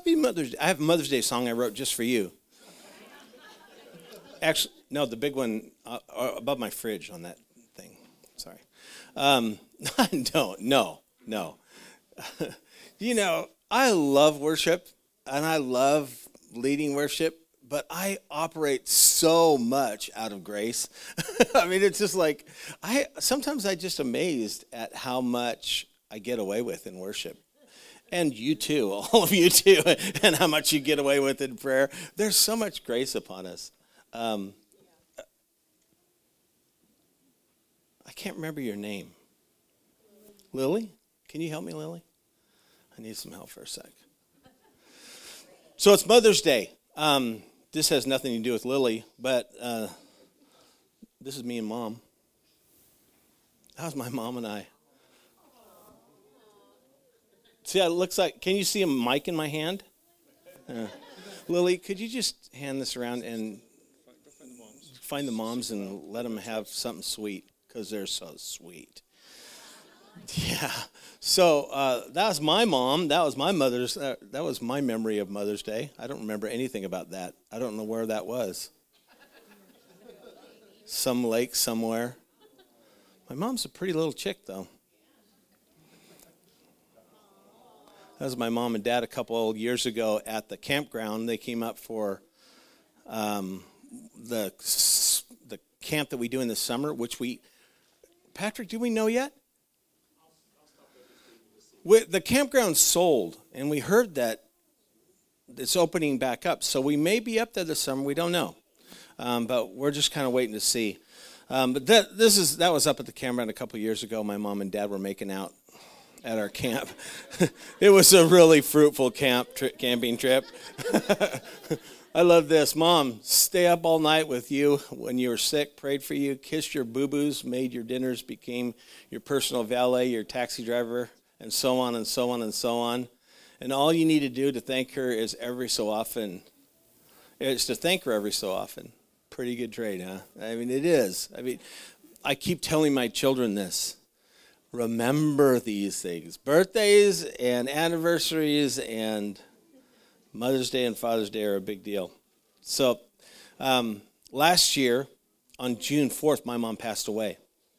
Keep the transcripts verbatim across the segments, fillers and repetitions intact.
Happy Mother's Day. I have a Mother's Day song I wrote just for you. Actually, no, the big one uh, above my fridge on that thing. Sorry. Um, don't, no, no. You know, I love worship, and I love leading worship, but I operate so much out of grace. I mean, it's just like, I sometimes I just amazed at how much I get away with in worship. And you too, all of you too, and how much you get away with in prayer. There's so much grace upon us. Um, I can't remember your name. Lily? Can you help me, Lily? I need some help for a sec. So it's Mother's Day. Um, this has nothing to do with Lily, but uh, this is me and Mom. How's my mom and I? See, it looks like, can you see a mic in my hand? Uh, Lily, could you just hand this around and find the moms and let them have something sweet, because they're so sweet. Yeah. So uh, that was my mom. That was my mother's. Uh, that was my memory of Mother's Day. I don't remember anything about that. I don't know where that was. Some lake somewhere. My mom's a pretty little chick, though. That was my mom and dad a couple of years ago at the campground. They came up for um, the the camp that we do in the summer, which we, Patrick, do we know yet? We, the campground sold, and we heard that it's opening back up. So we may be up there this summer. We don't know, um, but we're just kind of waiting to see. Um, but that this is that was up at the campground a couple of years ago. My mom and dad were making out at our camp. It was a really fruitful camp tri- camping trip. I love this. Mom, stay up all night with you when you were sick, prayed for you, kissed your boo-boos, made your dinners, became your personal valet, your taxi driver, and so on and so on and so on. And all you need to do to thank her is every so often, is to thank her every so often. Pretty good trade, huh? I mean, it is. I mean, I keep telling my children this. Remember these things. Birthdays and anniversaries and Mother's Day and Father's Day are a big deal. So um, last year on June fourth, my mom passed away.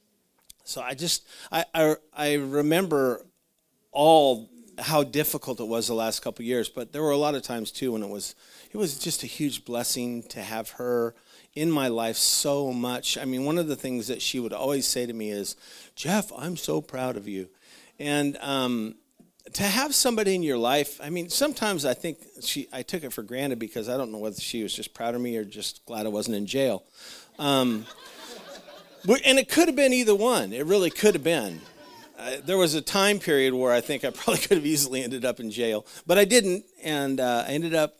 So I just, I, I, I remember all how difficult it was the last couple of years, but there were a lot of times too when it was, it was just a huge blessing to have her in my life so much. I mean, one of the things that she would always say to me is, Jeff, I'm so proud of you. And um, to have somebody in your life, I mean, sometimes I think she, I took it for granted because I don't know whether she was just proud of me or just glad I wasn't in jail. Um, and it could have been either one. It really could have been. Uh, there was a time period where I think I probably could have easily ended up in jail, but I didn't, and uh, I ended up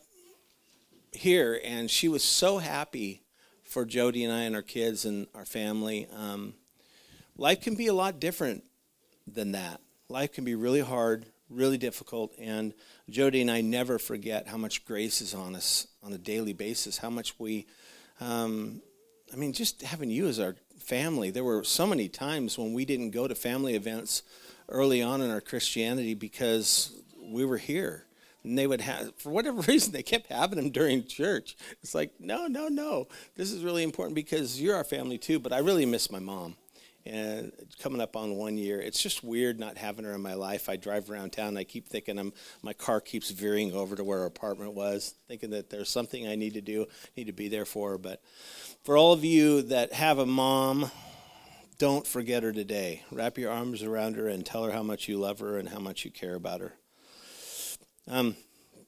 here, and she was so happy for Jody and I and our kids and our family. Um, life can be a lot different than that. Life can be really hard, really difficult, and Jody and I never forget how much grace is on us on a daily basis, how much we, um, I mean, just having you as our family. There were so many times when we didn't go to family events early on in our Christianity because we were here. And they would have, for whatever reason, they kept having them during church. It's like, no, no, no. This is really important because you're our family too. But I really miss my mom. And coming up on one year, it's just weird not having her in my life. I drive around town, and I keep thinking I'm, my car keeps veering over to where our apartment was, thinking that there's something I need to do, need to be there for her. But for all of you that have a mom, don't forget her today. Wrap your arms around her and tell her how much you love her and how much you care about her. Um,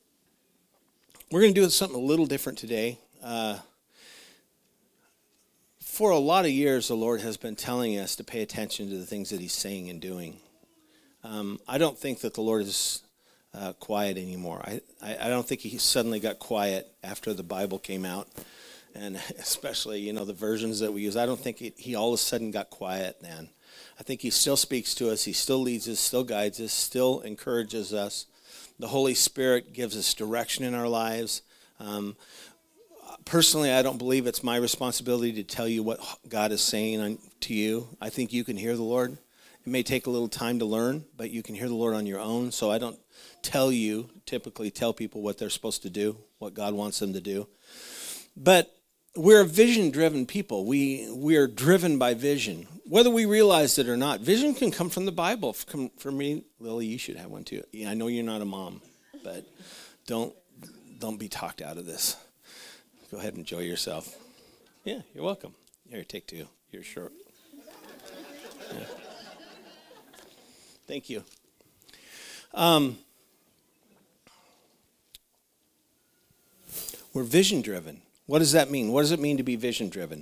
we're going to do something a little different today. Uh, for a lot of years, the Lord has been telling us to pay attention to the things that he's saying and doing. Um, I don't think that the Lord is uh, quiet anymore. I, I, I don't think he suddenly got quiet after the Bible came out, and especially, you know, the versions that we use. I don't think it, he all of a sudden got quiet then. I think he still speaks to us. He still leads us, still guides us, still encourages us. The Holy Spirit gives us direction in our lives. Um, personally, I don't believe it's my responsibility to tell you what God is saying on, to you. I think you can hear the Lord, It may take a little time to learn, but you can hear the Lord on your own. So I don't tell you, typically tell people what they're supposed to do, what God wants them to do. But we're a vision-driven people. We we are driven by vision, whether we realize it or not. Vision can come from the Bible. Come for me, Lily, you should have one too. Yeah, I know you're not a mom, but don't don't be talked out of this. Go ahead and enjoy yourself. Yeah, you're welcome. Here, take two. You're short. Yeah. Thank you. Um, we're vision-driven. What does that mean? What does it mean to be vision-driven?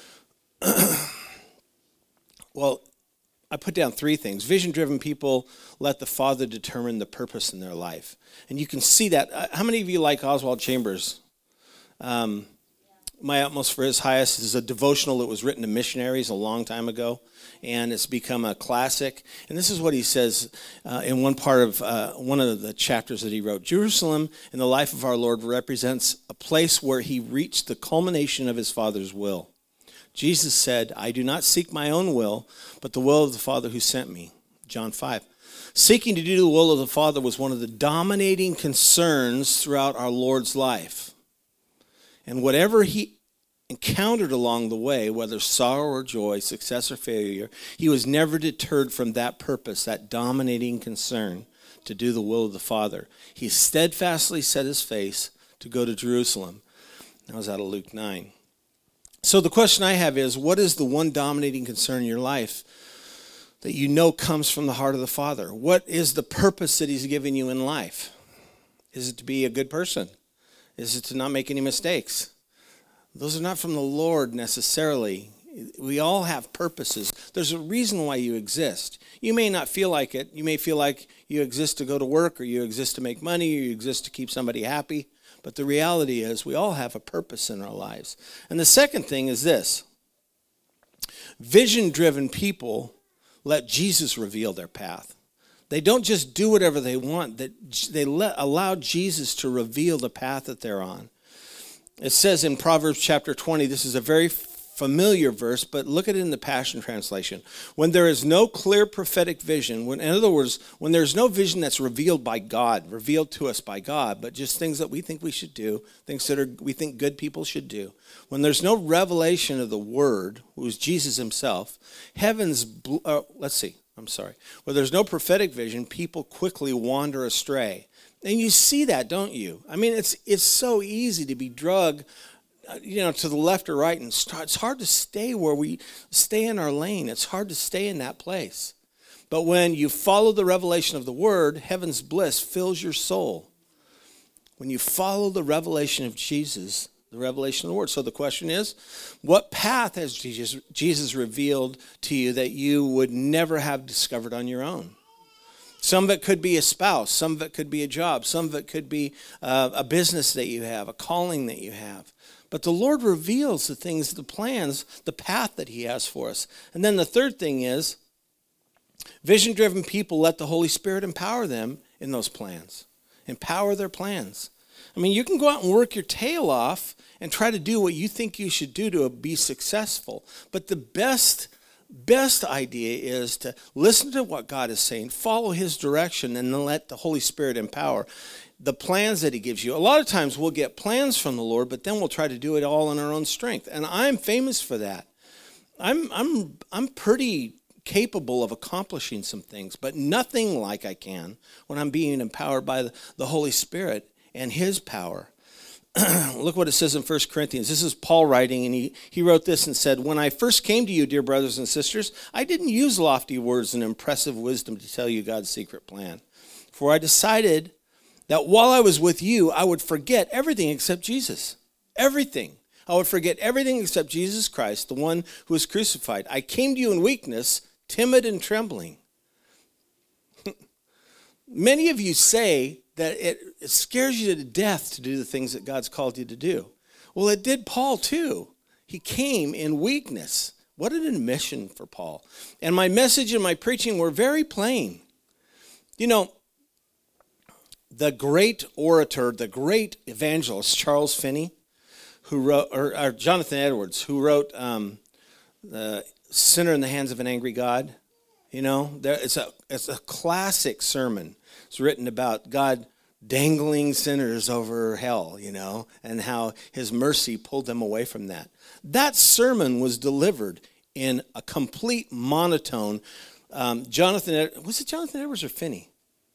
Well, I put down three things. Vision-driven people let the Father determine the purpose in their life. And you can see that. How many of you like Oswald Chambers? Um, My Utmost for His Highest is a devotional that was written to missionaries a long time ago, and it's become a classic. And this is what he says uh, in one part of uh, one of the chapters that he wrote. Jerusalem in the life of our Lord represents a place where he reached the culmination of his Father's will. Jesus said, I do not seek my own will, but the will of the Father who sent me. John five. Seeking to do the will of the Father was one of the dominating concerns throughout our Lord's life. And whatever he encountered along the way, whether sorrow or joy, success or failure, he was never deterred from that purpose, that dominating concern to do the will of the Father. He steadfastly set his face to go to Jerusalem. That was out of Luke nine. So the question I have is, what is the one dominating concern in your life that you know comes from the heart of the Father? What is the purpose that he's given you in life? Is it to be a good person? Is it to not make any mistakes? Those are not from the Lord necessarily. We all have purposes. There's a reason why you exist. You may not feel like it. You may feel like you exist to go to work, or you exist to make money, or you exist to keep somebody happy. But the reality is we all have a purpose in our lives. And the second thing is this. Vision-driven people let Jesus reveal their path. They don't just do whatever they want. They let, allow Jesus to reveal the path that they're on. It says in Proverbs chapter twenty, this is a very familiar verse, but look at it in the Passion Translation. When there is no clear prophetic vision, when, in other words, when there's no vision that's revealed by God, revealed to us by God, but just things that we think we should do, things that are, we think good people should do. When there's no revelation of the Word, who is Jesus himself, heaven's, uh, let's see, I'm sorry. Where there's no prophetic vision, people quickly wander astray. And you see that, don't you? I mean, it's it's so easy to be drugged, you know, to the left or right, and start, it's hard to stay where we stay in our lane. It's hard to stay in that place. But when you follow the revelation of the Word, heaven's bliss fills your soul. When you follow the revelation of Jesus, the revelation of the Word. So the question is, what path has Jesus, Jesus revealed to you that you would never have discovered on your own? Some of it could be a spouse. Some of it could be a job. Some of it could be uh, a business that you have, a calling that you have. But the Lord reveals the things, the plans, the path that he has for us. And then the third thing is, vision-driven people let the Holy Spirit empower them in those plans. Empower their plans. I mean, you can go out and work your tail off and try to do what you think you should do to be successful. But the best, best idea is to listen to what God is saying, follow his direction, and then let the Holy Spirit empower the plans that he gives you. A lot of times we'll get plans from the Lord, but then we'll try to do it all in our own strength. And I'm famous for that. I'm I'm I'm pretty capable of accomplishing some things, but nothing like I can when I'm being empowered by the, the Holy Spirit and his power. Look what it says in First Corinthians. This is Paul writing, and he, he wrote this and said, "When I first came to you, dear brothers and sisters, I didn't use lofty words and impressive wisdom to tell you God's secret plan. For I decided that while I was with you, I would forget everything except Jesus. Everything. I would forget everything except Jesus Christ, the one who was crucified. I came to you in weakness, timid and trembling." Many of you say that it, it scares you to death to do the things that God's called you to do. Well, it did Paul too. He came in weakness. What an admission for Paul. And my message and my preaching were very plain. You know, the great orator, the great evangelist, Charles Finney, who wrote, or, or Jonathan Edwards, who wrote um, The Sinner in the Hands of an Angry God. You know, there, it's a it's a classic sermon. It's written about God dangling sinners over hell, you know, and how his mercy pulled them away from that. That sermon was delivered in a complete monotone. Um, Jonathan, Ed- was it Jonathan Edwards or Finney?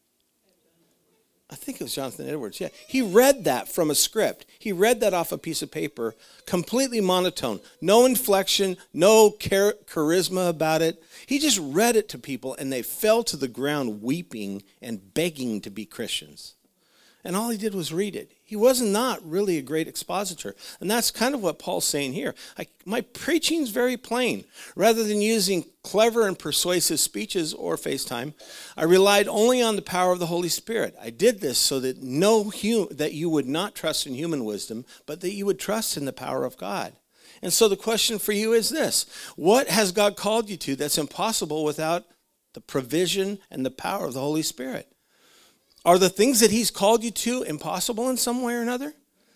I think it was Jonathan Edwards, yeah. He read that from a script. He read that off a piece of paper, completely monotone. No inflection, no char- charisma about it. He just read it to people, and they fell to the ground weeping and begging to be Christians. And all he did was read it. He was not really a great expositor. And that's kind of what Paul's saying here. I, my preaching's very plain. Rather than using clever and persuasive speeches or FaceTime, I relied only on the power of the Holy Spirit. I did this so that no hum, that you would not trust in human wisdom, but that you would trust in the power of God. And so the question for you is this: what has God called you to that's impossible without the provision and the power of the Holy Spirit? Are the things that he's called you to impossible in some way or another?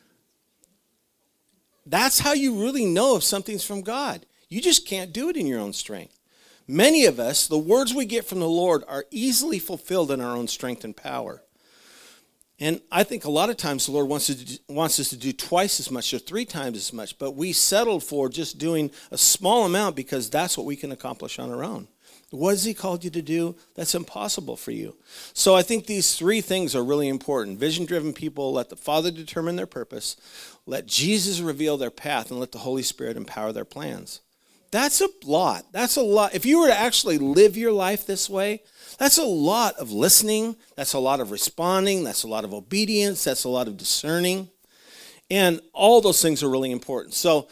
That's how you really know if something's from God. You just can't do it in your own strength. Many of us, the words we get from the Lord are easily fulfilled in our own strength and power. And I think a lot of times the Lord wants, to do, wants us to do twice as much or three times as much, but we settled for just doing a small amount because that's what we can accomplish on our own. What has he called you to do that's impossible for you? So I think these three things are really important. Vision-driven people, let the Father determine their purpose, let Jesus reveal their path, and let the Holy Spirit empower their plans. That's a lot. That's a lot. If you were to actually live your life this way, that's a lot of listening. That's a lot of responding. That's a lot of obedience. That's a lot of discerning. And all those things are really important. So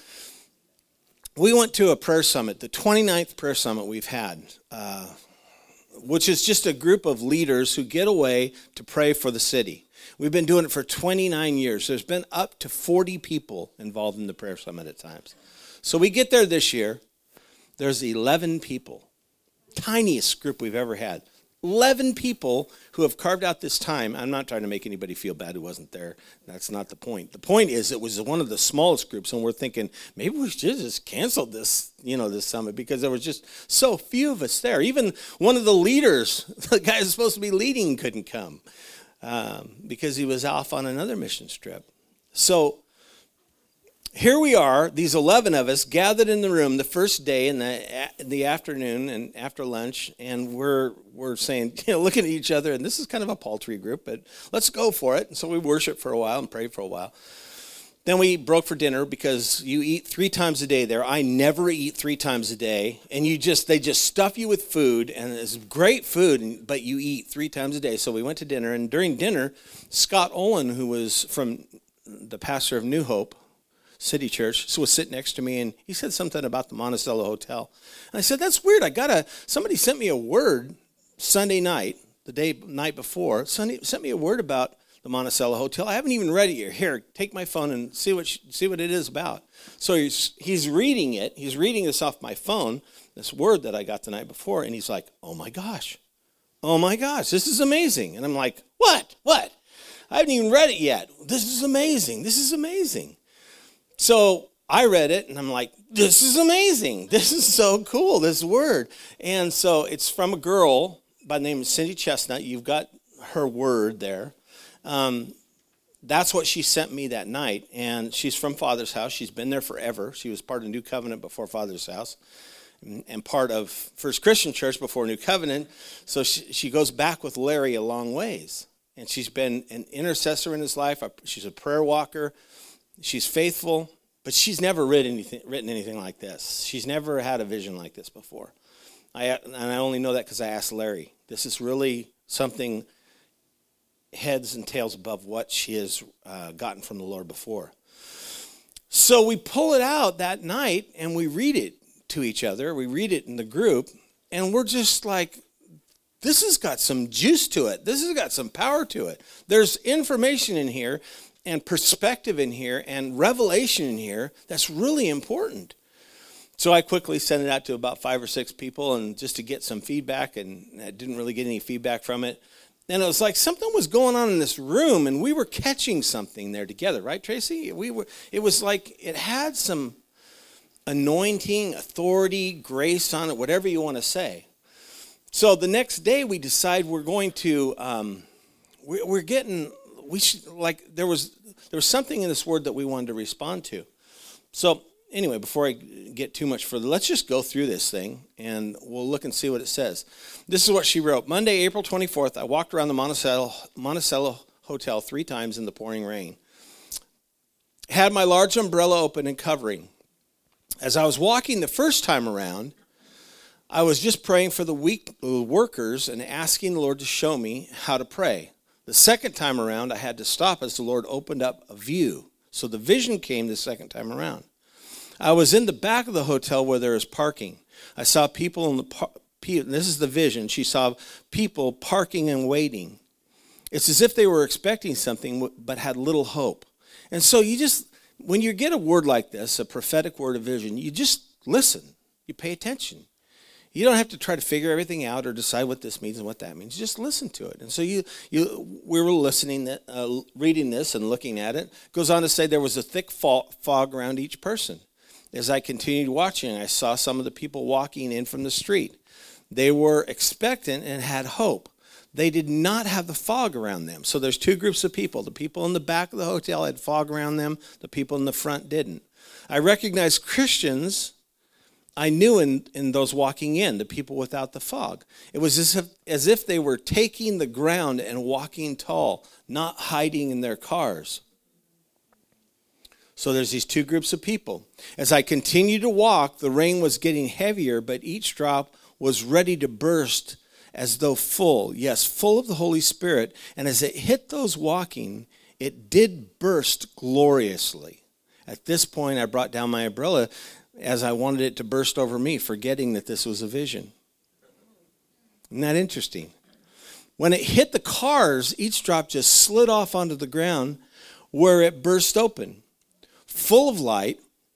we went to a prayer summit, the twenty-ninth prayer summit we've had, uh, which is just a group of leaders who get away to pray for the city. We've been doing it for twenty-nine years. There's been up to forty people involved in the prayer summit at times. So we get there this year. There's eleven people, tiniest group we've ever had. eleven people who have carved out this time. I'm not trying to make anybody feel bad who wasn't there. That's not the point. The point is it was one of the smallest groups, and we're thinking maybe we should just cancel this, you know, this summit because there was just so few of us there. Even one of the leaders, the guy who's supposed to be leading, couldn't come um, because he was off on another mission trip. So here we are, these eleven of us gathered in the room the first day in the in the afternoon and after lunch, and we're we're saying, you know, looking at each other, and this is kind of a paltry group, but let's go for it. And so we worshiped for a while and prayed for a while. Then we broke for dinner because you eat three times a day there. I never eat three times a day, and you just they just stuff you with food, and it's great food, but you eat three times a day. So we went to dinner, and during dinner, Scott Olin, who was from the pastor of New Hope City Church, so was sitting next to me, and he said something about the Monticello Hotel. And I said, that's weird. I got a, somebody sent me a word Sunday night, the day night before, Sunday, sent me a word about the Monticello Hotel. I haven't even read it yet. Here, take my phone and see what see what it is about. So he's, he's reading it. He's reading this off my phone, this word that I got the night before, and he's like, oh my gosh. Oh my gosh, this is amazing. And I'm like, what? What? I haven't even read it yet. This is amazing. This is amazing. So I read it, and I'm like, this is amazing. This is so cool, this word. And so it's from a girl by the name of Cindy Chestnut. You've got her word there. Um, that's what she sent me that night, and she's from Father's House. She's been there forever. She was part of New Covenant before Father's House and part of First Christian Church before New Covenant. So she, she goes back with Larry a long ways, and she's been an intercessor in his life. She's a prayer walker. She's faithful, but she's never written anything, written anything like this. She's never had a vision like this before. I, and I only know that because I asked Larry. This is really something heads and tails above what she has uh, gotten from the Lord before. So we pull it out that night, and we read it to each other. We read it in the group, and we're just like, this has got some juice to it. This has got some power to it. There's information in here and perspective in here and revelation in here that's really important. So I quickly sent it out to about five or six people and just to get some feedback, and I didn't really get any feedback from it. And it was like something was going on in this room, and we were catching something there together, right, Tracy? We were. It was like it had some anointing, authority, grace on it, whatever you want to say. So the next day we decide we're going to, um, we, we're getting, we should, like, there was, there was something in this word that we wanted to respond to. So anyway, before I get too much further, let's just go through this thing, and we'll look and see what it says. This is what she wrote. Monday, April twenty-fourth, I walked around the Monticello, Monticello Hotel three times in the pouring rain. Had my large umbrella open and covering. As I was walking the first time around, I was just praying for the weak workers and asking the Lord to show me how to pray. The second time around, I had to stop as the Lord opened up a view. So the vision came the second time around. I was in the back of the hotel where there was parking. I saw people in the par- this is the vision. She saw people parking and waiting. It's as if they were expecting something but had little hope. And so you just, when you get a word like this, a prophetic word of vision, you just listen. You pay attention. You don't have to try to figure everything out or decide what this means and what that means. Just listen to it. And so you, you, we were listening, uh, reading this and looking at it. It goes on to say there was a thick fog around each person. As I continued watching, I saw some of the people walking in from the street. They were expectant and had hope. They did not have the fog around them. So there's two groups of people. The people in the back of the hotel had fog around them. The people in the front didn't. I recognized Christians I knew in, in those walking in, the people without the fog. It was as if, as if they were taking the ground and walking tall, not hiding in their cars. So there's these two groups of people. As I continued to walk, the rain was getting heavier, but each drop was ready to burst as though full, yes, full of the Holy Spirit. And as it hit those walking, it did burst gloriously. At this point, I brought down my umbrella as I wanted it to burst over me, forgetting that this was a vision. Isn't that interesting? When it hit the cars, each drop just slid off onto the ground where it burst open, full of light,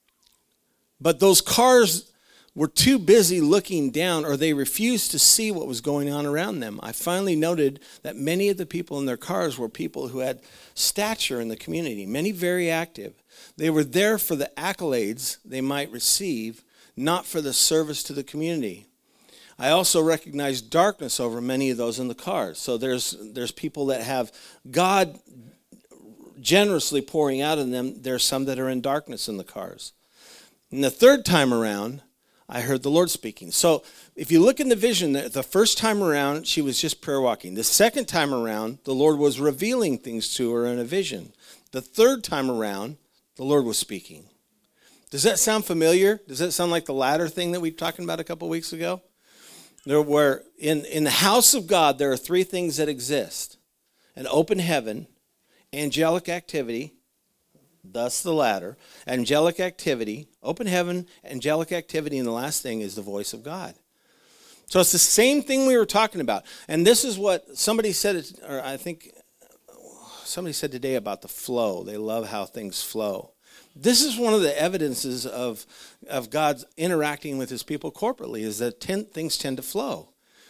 but those cars were too busy looking down, or they refused to see what was going on around them. I finally noted that many of the people in their cars were people who had stature in the community, many very active. They were there for the accolades they might receive, not for the service to the community. I also recognized darkness over many of those in the cars. So there's there's people that have God generously pouring out of them. There's some that are in darkness in the cars. And the third time around, I heard the Lord speaking. So if you look in the vision, the first time around, she was just prayer walking. The second time around, the Lord was revealing things to her in a vision. The third time around, the Lord was speaking. Does that sound familiar? Does that sound like the ladder thing that we were talking about a couple weeks ago? There were in, in the house of God, there are three things that exist: an open heaven, angelic activity, thus the ladder, angelic activity, open heaven, angelic activity, and the last thing is the voice of God. So it's the same thing we were talking about. And this is what somebody said, or I think somebody said today about the flow. They love how things flow. This is one of the evidences of, of God's interacting with his people corporately, is that ten, things tend to flow.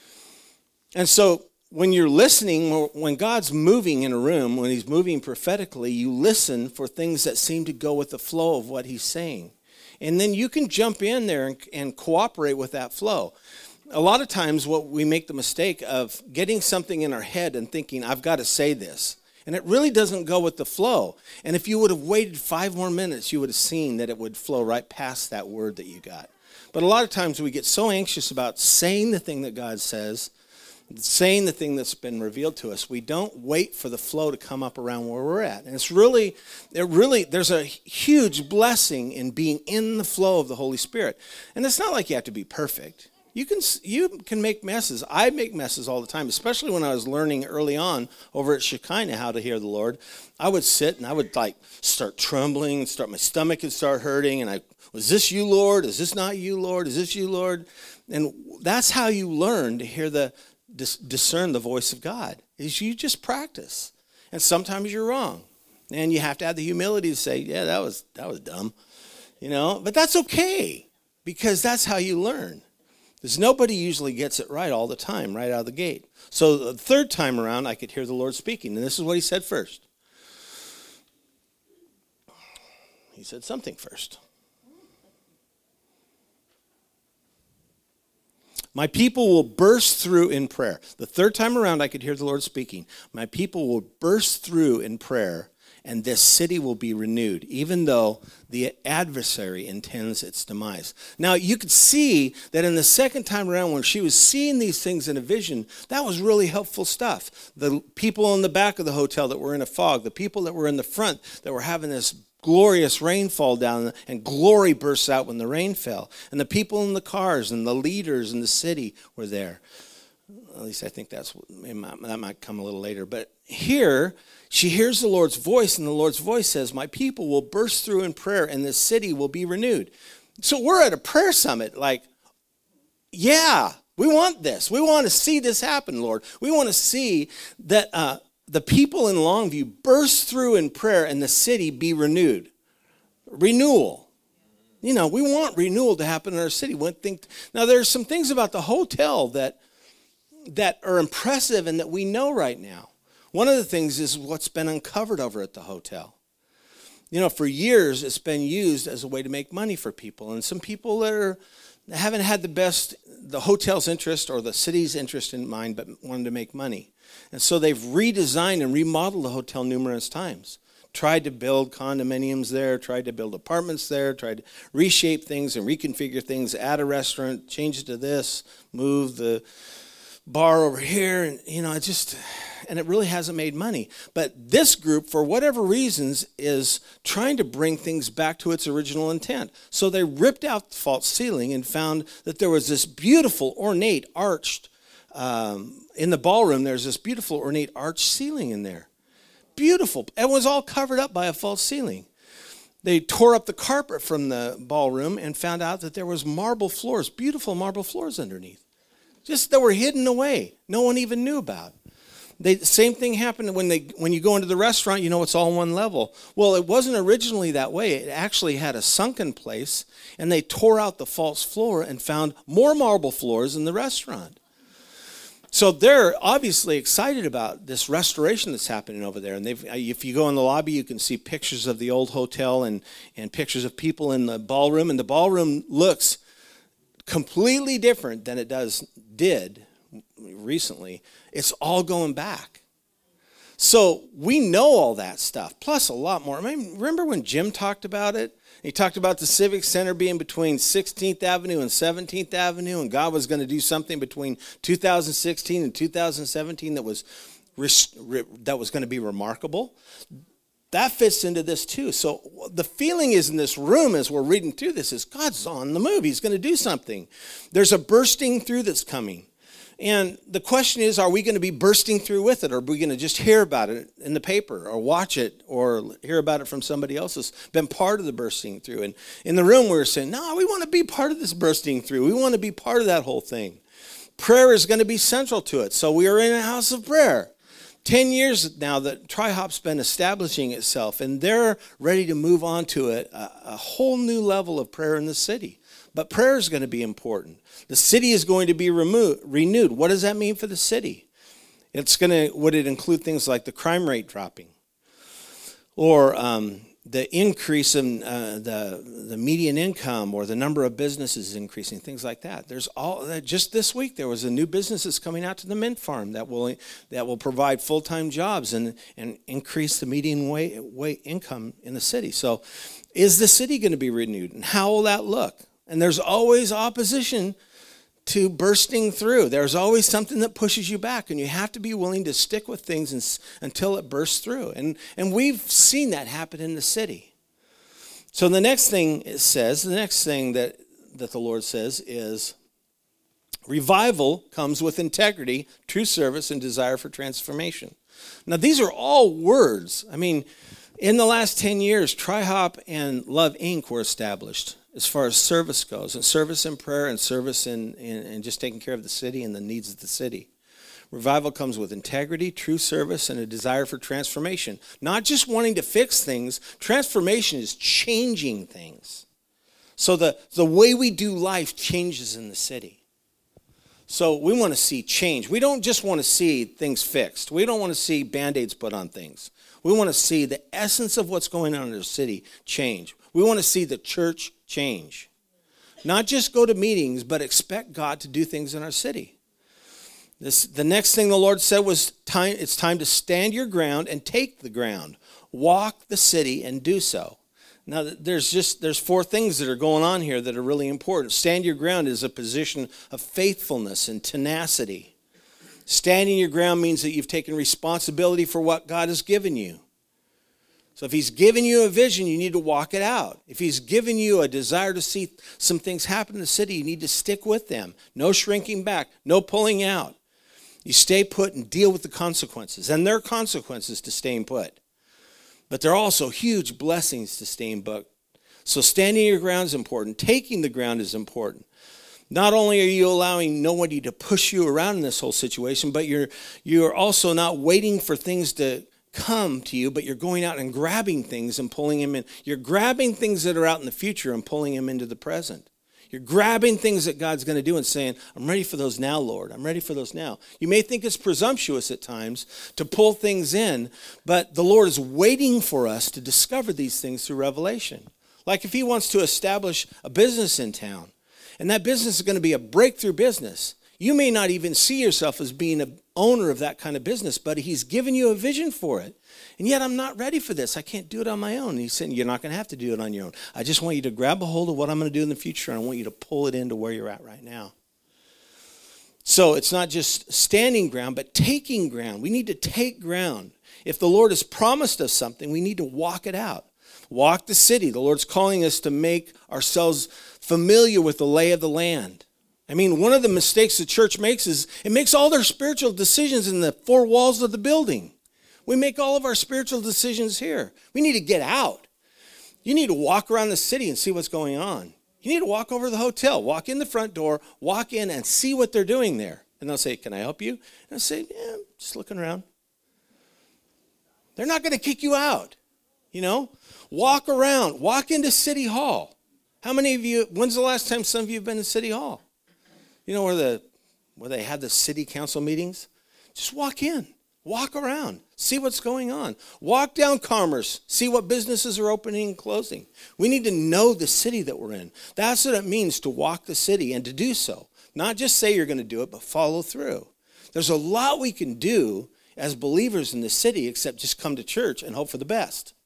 And so when you're listening, when God's moving in a room, when he's moving prophetically, you listen for things that seem to go with the flow of what he's saying. And then you can jump in there and, and cooperate with that flow. A lot of times what we make the mistake of getting something in our head and thinking, I've got to say this. And it really doesn't go with the flow. And if you would have waited five more minutes, you would have seen that it would flow right past that word that you got. But a lot of times we get so anxious about saying the thing that God says, saying the thing that's been revealed to us, we don't wait for the flow to come up around where we're at. And it's really, it really, there's a huge blessing in being in the flow of the Holy Spirit. And it's not like you have to be perfect. You can you can make messes. I make messes all the time, especially when I was learning early on over at Shekinah how to hear the Lord. I would sit and I would like start trembling, start my stomach would start hurting, and I, was this you, Lord? Is this not you, Lord? Is this you, Lord? And that's how you learn to hear the dis, discern the voice of God. Is you just practice, and sometimes you're wrong, and you have to have the humility to say, yeah, that was that was dumb, you know. But that's okay, because that's how you learn. Because nobody usually gets it right all the time, right out of the gate. So the third time around, I could hear the Lord speaking. And this is what he said first. He said something first. My people will burst through in prayer. The third time around, I could hear the Lord speaking. My people will burst through in prayer, and this city will be renewed, even though the adversary intends its demise. Now, you could see that in the second time around, when she was seeing these things in a vision, that was really helpful stuff. The people in the back of the hotel that were in a fog, the people that were in the front that were having this glorious rain fall down, and glory bursts out when the rain fell. And the people in the cars and the leaders in the city were there. At least I think that's that might come a little later. But here, she hears the Lord's voice, and the Lord's voice says, my people will burst through in prayer, and this city will be renewed. So we're at a prayer summit, like, yeah, we want this. We want to see this happen, Lord. We want to see that uh, the people in Longview burst through in prayer and the city be renewed. Renewal. You know, we want renewal to happen in our city. One thing, now, there's some things about the hotel that that are impressive and that we know right now. One of the things is what's been uncovered over at the hotel. You know, for years, it's been used as a way to make money for people. And some people that are, haven't had the best, the hotel's interest or the city's interest in mind, but wanted to make money. And so they've redesigned and remodeled the hotel numerous times. Tried to build condominiums there, tried to build apartments there, tried to reshape things and reconfigure things, add a restaurant, change it to this, move the bar over here, and you know, it just, and it really hasn't made money. But this group, for whatever reasons, is trying to bring things back to its original intent. So they ripped out the false ceiling and found that there was this beautiful, ornate, arched, um, in the ballroom, there's this beautiful, ornate, arched ceiling in there. Beautiful. It was all covered up by a false ceiling. They tore up the carpet from the ballroom and found out that there was marble floors, beautiful marble floors underneath. Just that were hidden away. No one even knew about. They, same thing happened when they when you go into the restaurant, you know it's all one level. Well, it wasn't originally that way. It actually had a sunken place, and they tore out the false floor and found more marble floors in the restaurant. So they're obviously excited about this restoration that's happening over there. And they've, if you go in the lobby, you can see pictures of the old hotel and, and pictures of people in the ballroom. And the ballroom looks completely different than it does did recently. It's all going back. So we know all that stuff, plus a lot more. I mean, remember when Jim talked about it? He talked about the Civic Center being between sixteenth Avenue and seventeenth Avenue, and God was going to do something between two thousand sixteen and two thousand seventeen that was that was going to be remarkable. That fits into this too. So the feeling is in this room as we're reading through this is God's on the move. He's going to do something. There's a bursting through that's coming. And the question is, are we going to be bursting through with it? Or are we going to just hear about it in the paper or watch it or hear about it from somebody else who's been part of the bursting through? And in the room, we were saying, no, we want to be part of this bursting through. We want to be part of that whole thing. Prayer is going to be central to it. So we are in a house of prayer. Ten years now that TriHop's been establishing itself, and they're ready to move on to a, a whole new level of prayer in the city. But prayer is going to be important. The city is going to be remo- renewed. What does that mean for the city? It's going to, would it include things like the crime rate dropping? Or um, the increase in uh, the, the median income, or the number of businesses increasing, things like that. There's all, just this week there was a new business that's coming out to the mint farm that will that will provide full-time jobs and, and increase the median way, way income in the city. So is the city going to be renewed? And how will that look? And there's always opposition to bursting through. There's always something that pushes you back, and you have to be willing to stick with things and, until it bursts through. And, and we've seen that happen in the city. So the next thing it says, the next thing that, that the Lord says is, revival comes with integrity, true service, and desire for transformation. Now, these are all words. I mean, in the last ten years, TriHop and Love Incorporated were established as far as service goes, and service in prayer and service in, in, in just taking care of the city and the needs of the city. Revival comes with integrity, true service, and a desire for transformation. Not just wanting to fix things. Transformation is changing things. So the, the way we do life changes in the city. So we want to see change. We don't just want to see things fixed. We don't want to see Band-Aids put on things. We want to see the essence of what's going on in the city change. We want to see the church change. Not just go to meetings, but expect God to do things in our city. This, the next thing the Lord said was, time, it's time to stand your ground and take the ground. Walk the city and do so. Now, there's just there's four things that are going on here that are really important. Stand your ground is a position of faithfulness and tenacity. Standing your ground means that you've taken responsibility for what God has given you. So if he's given you a vision, you need to walk it out. If he's given you a desire to see some things happen in the city, you need to stick with them. No shrinking back, no pulling out. You stay put and deal with the consequences. And there are consequences to staying put. But there are also huge blessings to staying put. So standing your ground is important. Taking the ground is important. Not only are you allowing nobody to push you around in this whole situation, but you're you're also not waiting for things to come to you, but you're going out and grabbing things and pulling them in. You're grabbing things that are out in the future and pulling them into the present. You're grabbing things that God's going to do and saying, I'm ready for those now, Lord. I'm ready for those now. You may think it's presumptuous at times to pull things in, but the Lord is waiting for us to discover these things through revelation. Like if he wants to establish a business in town, and that business is going to be a breakthrough business, you may not even see yourself as being an owner of that kind of business, but he's given you a vision for it. And yet I'm not ready for this. I can't do it on my own. And he's saying, you're not going to have to do it on your own. I just want you to grab a hold of what I'm going to do in the future, and I want you to pull it into where you're at right now. So it's not just standing ground, but taking ground. We need to take ground. If the Lord has promised us something, we need to walk it out. Walk the city. The Lord's calling us to make ourselves familiar with the lay of the land. I mean, one of the mistakes the church makes is it makes all their spiritual decisions in the four walls of the building. We make all of our spiritual decisions here. We need to get out. You need to walk around the city and see what's going on. You need to walk over to the hotel, walk in the front door, walk in and see what they're doing there. And they'll say, can I help you? And I'll say, yeah, I'm just looking around. They're not going to kick you out, you know. Walk around. Walk into City Hall. How many of you, when's the last time some of you have been to City Hall? You know where the where they have the city council meetings? Just walk in. Walk around. See what's going on. Walk down Commerce. See what businesses are opening and closing. We need to know the city that we're in. That's what it means to walk the city and to do so. Not just say you're going to do it, but follow through. There's a lot we can do as believers in the city except just come to church and hope for the best.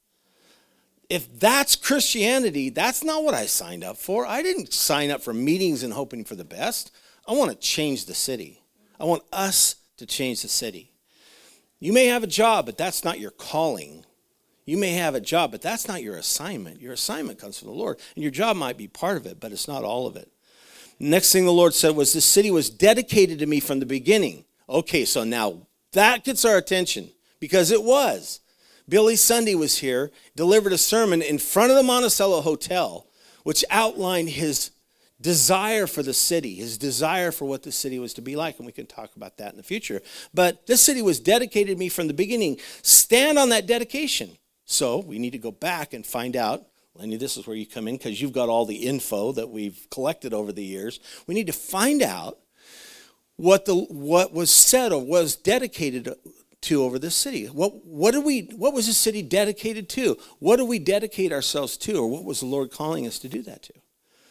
If that's Christianity, that's not what I signed up for. I didn't sign up for meetings and hoping for the best. I want to change the city. I want us to change the city. You may have a job, but that's not your calling. You may have a job, but that's not your assignment. Your assignment comes from the Lord, and your job might be part of it, but it's not all of it. Next thing the Lord said was, this city was dedicated to me from the beginning. Okay, so now that gets our attention, because it was. Billy Sunday was here, delivered a sermon in front of the Monticello Hotel, which outlined his desire for the city, his desire for what the city was to be like, and we can talk about that in the future. But this city was dedicated to me from the beginning. Stand on that dedication. So we need to go back and find out. Lenny, this is where you come in because you've got all the info that we've collected over the years. We need to find out what the what was said or was dedicated to over this city. What what do we what was the city dedicated to? What do we dedicate ourselves to, or what was the Lord calling us to do that to?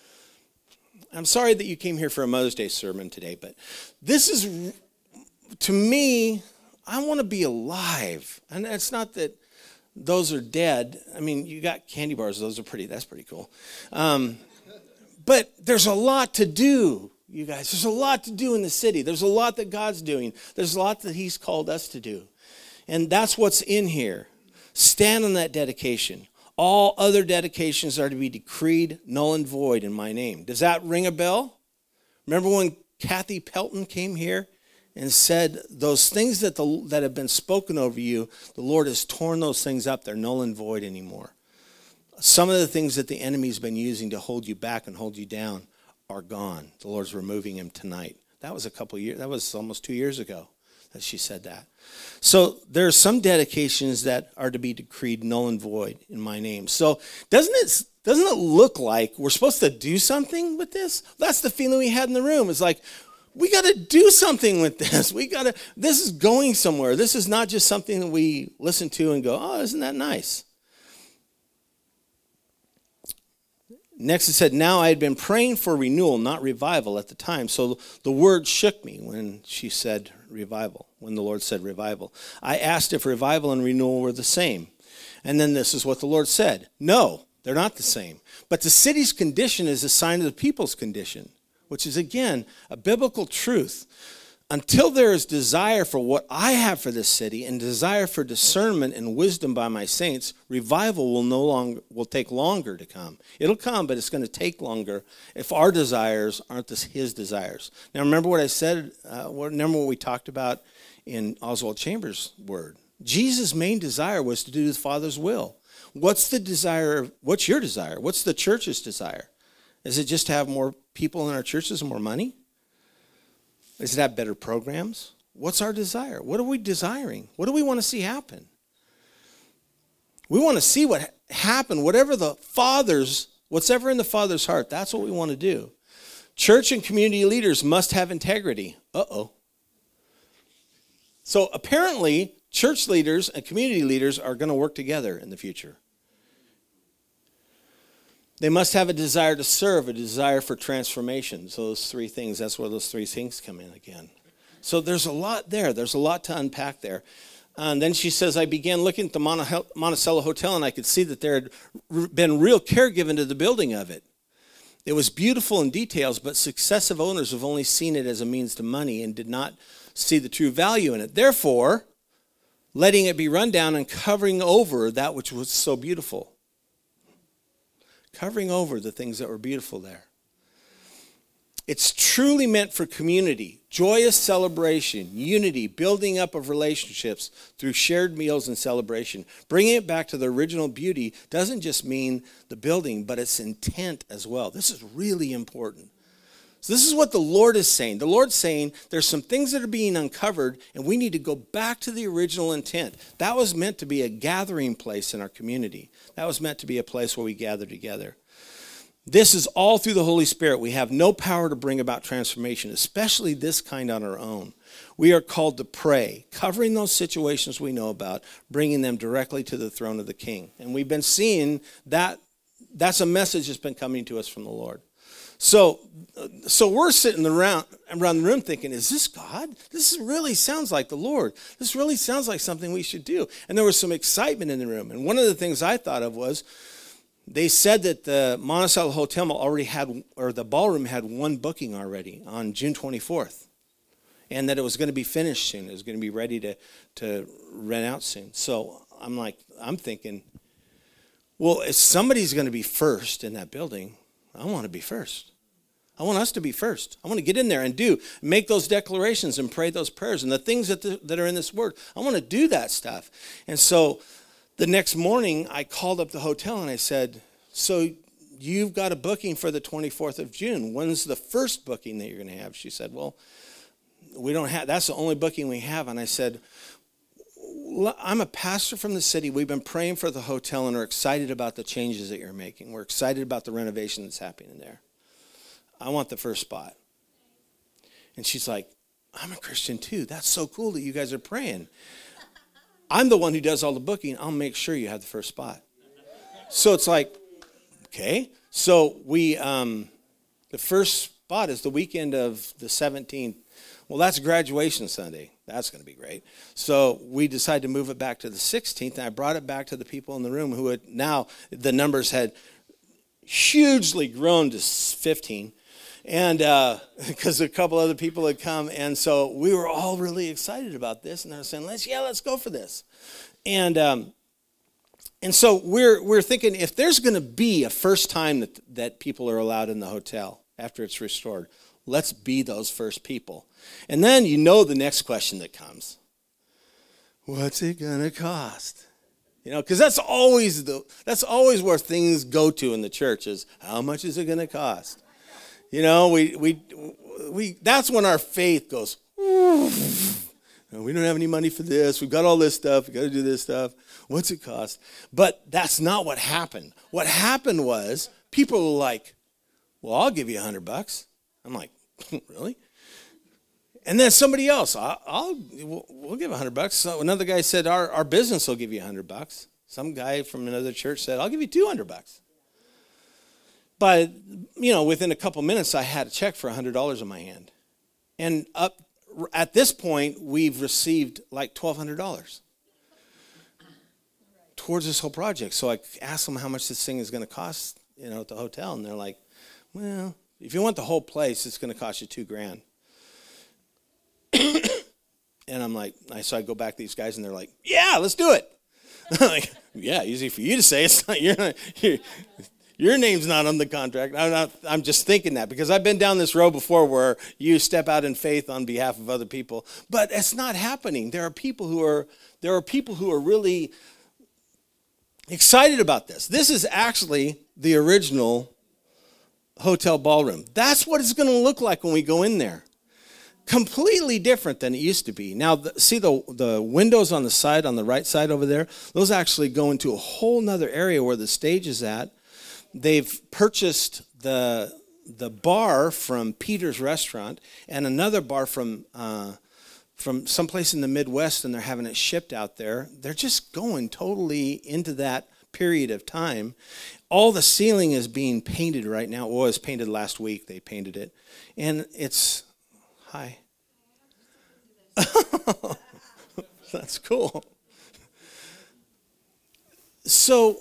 I'm sorry that you came here for a Mother's Day sermon today, but this is, to me, I want to be alive. And it's not that those are dead. I mean, you got candy bars. Those are pretty, that's pretty cool. Um, but there's a lot to do, you guys. There's a lot to do in the city. There's a lot that God's doing. There's a lot that he's called us to do. And that's what's in here. Stand on that dedication. All other dedications are to be decreed null and void in my name. Does that ring a bell? Remember when Kathy Pelton came here and said, those things that, the, that have been spoken over you, the Lord has torn those things up. They're null and void anymore. Some of the things that the enemy's been using to hold you back and hold you down are gone. The Lord's removing them tonight. That was a couple years, that was almost two years ago that she said that. So there are some dedications that are to be decreed null and void in my name. So doesn't it doesn't it look like we're supposed to do something with this? That's the feeling we had in the room. It's like, we got to do something with this. We got to, this is going somewhere. This is not just something that we listen to and go, oh, isn't that nice? Next it said, now I had been praying for renewal, not revival at the time. So the word shook me when she said revival, when the Lord said revival. I asked if revival and renewal were the same. And then this is what the Lord said. No, they're not the same. But the city's condition is a sign of the people's condition, which is, again, a biblical truth. Until there is desire for what I have for this city and desire for discernment and wisdom by my saints, revival will no longer will take longer to come. It'll come, but it's going to take longer if our desires aren't this, his desires. Now, remember what I said, uh, remember what we talked about in Oswald Chambers' word. Jesus' main desire was to do the Father's will. What's the desire? What's your desire? What's the church's desire? Is it just to have more people in our churches and more money? Is it have better programs? What's our desire? What are we desiring? What do we want to see happen? We want to see what happened, whatever the Father's, what's ever in the Father's heart, that's what we want to do. Church and community leaders must have integrity. Uh-oh. So apparently, church leaders and community leaders are going to work together in the future. They must have a desire to serve, a desire for transformation. So those three things, that's where those three things come in again. So there's a lot there. There's a lot to unpack there. And then she says, I began looking at the Monticello Hotel, and I could see that there had been real care given to the building of it. It was beautiful in details, but successive owners have only seen it as a means to money and did not see the true value in it. Therefore, letting it be run down and covering over that which was so beautiful. Covering over the things that were beautiful there. It's truly meant for community, joyous celebration, unity, building up of relationships through shared meals and celebration. Bringing it back to the original beauty doesn't just mean the building, but its intent as well. This is really important. So this is what the Lord is saying. The Lord's saying there's some things that are being uncovered, and we need to go back to the original intent. That was meant to be a gathering place in our community. That was meant to be a place where we gather together. This is all through the Holy Spirit. We have no power to bring about transformation, especially this kind on our own. We are called to pray, covering those situations we know about, bringing them directly to the throne of the King. And we've been seeing that. That's a message that's been coming to us from the Lord. So, so we're sitting around around the room thinking, is this God? This really sounds like the Lord. This really sounds like something we should do. And there was some excitement in the room. And one of the things I thought of was, they said that the Monticello Hotel already had, or the ballroom had one booking already on June twenty-fourth. And that it was going to be finished soon. It was going to be ready to, to rent out soon. So I'm like, I'm thinking, well, if somebody's going to be first in that building, I want to be first. I want us to be first. I want to get in there and do, make those declarations and pray those prayers. And the things that, the, that are in this word, I want to do that stuff. And so the next morning, I called up the hotel and I said, so you've got a booking for the twenty-fourth of June. When's the first booking that you're going to have? She said, well, we don't have, that's the only booking we have. And I said, I'm a pastor from the city. We've been praying for the hotel and are excited about the changes that you're making. We're excited about the renovation that's happening there. I want the first spot. And she's like, I'm a Christian too. That's so cool that you guys are praying. I'm the one who does all the booking. I'll make sure you have the first spot. So it's like, okay. So we, um, the first spot is the weekend of the seventeenth. Well, that's graduation Sunday. That's going to be great. So we decided to move it back to the sixteenth, and I brought it back to the people in the room who had now, the numbers had hugely grown to fifteen, and because uh, a couple other people had come, and so we were all really excited about this, and I was saying, let's, yeah, let's go for this. And um, and so we're we're thinking, if there's going to be a first time that, that people are allowed in the hotel after it's restored, let's be those first people. And then you know the next question that comes. What's it going to cost? You know, because that's always the that's always where things go to in the church is, how much is it going to cost? You know, we we we that's when our faith goes, we don't have any money for this. We've got all this stuff. We've got to do this stuff. What's it cost? But that's not what happened. What happened was people were like, well, I'll give you a hundred bucks. I'm like, really? And then somebody else, I'll, I'll we'll, we'll give a hundred bucks. So another guy said, our, our business will give you a hundred bucks. Some guy from another church said, I'll give you two hundred bucks. But, you know, within a couple minutes, I had a check for one hundred dollars in my hand. And up at this point, we've received like twelve hundred dollars towards this whole project. So I asked them how much this thing is going to cost, you know, at the hotel. And they're like, well, if you want the whole place, it's going to cost you two grand. And I'm like, so I go back to these guys, and they're like, yeah, let's do it. I'm like, yeah, easy for you to say. It's not, you're not, you're, your name's not on the contract. I'm not. I'm just thinking that because I've been down this road before where you step out in faith on behalf of other people, but it's not happening. There are people who are there are people who are really excited about this. This is actually the original hotel ballroom. That's what it's going to look like when we go in there. Completely different than it used to be. Now, the, see the the windows on the side, on the right side over there? Those actually go into a whole nother area where the stage is at. They've purchased the the bar from Peter's Restaurant and another bar from uh, from someplace in the Midwest, and they're having it shipped out there. They're just going totally into that period of time. All the ceiling is being painted right now. Well, it was painted last week. They painted it. And it's... Hi. That's cool. So,